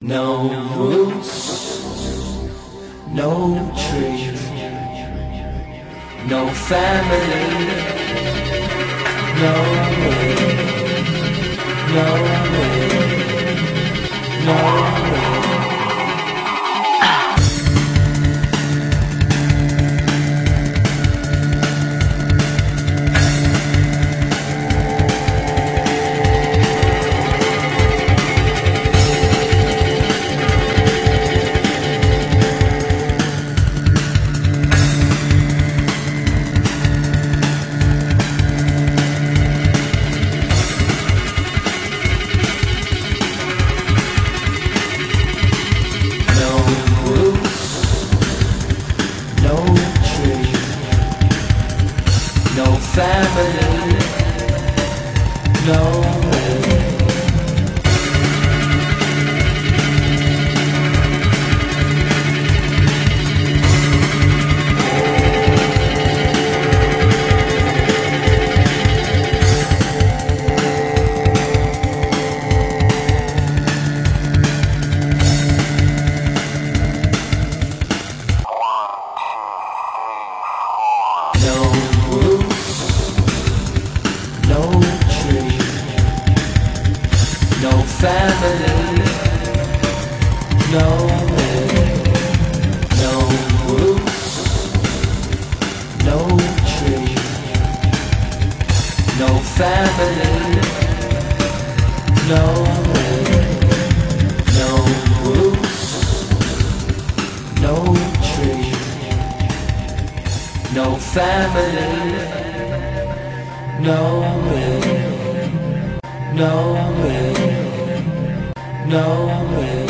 No roots, no tree, no family, no way, no way, no way. No family, no way. No roots, no tree, no family, no way. No roots, no tree, no family, no way. No roots, no tree, no family, no way, no way, no way.